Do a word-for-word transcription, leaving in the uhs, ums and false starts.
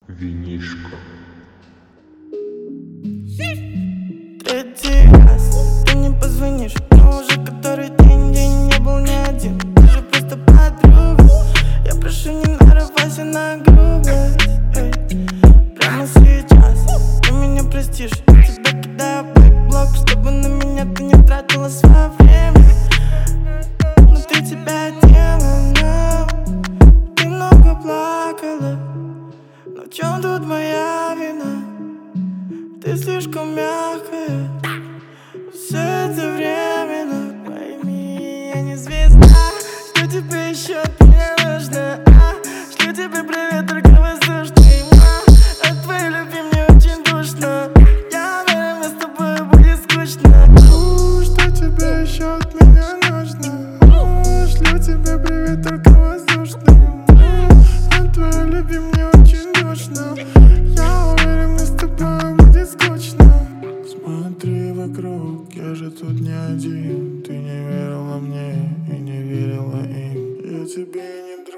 Винишко. Третий раз ты не позвонишь, но уже который день день не был ни один. Ты же просто подруга. Я прошу, не нарывайся на грубость, эй. Прямо сейчас ты меня простишь. Я тебя кидаю в бэкблок, чтобы на меня ты не тратила свое время. Внутри тебя демона, ты много плакала. Но в чем тут моя вина? Ты слишком мягкая. Все это временно. Пойми, я не звезда. Что тебе еще от меня нужно? А? Шлю тебе привет, только воздушный. А? От твоей любви мне очень душно. Я уверен, с тобой будет скучно. У, что тебе еще от меня нужно? У, шлю тебе привет, только воздушный. От твоей любви мне очень душно. Я уверен, с тобой будет скучно. Смотри вокруг, я же тут не один. Ты не верила мне и не верила им. Я тебе не друг.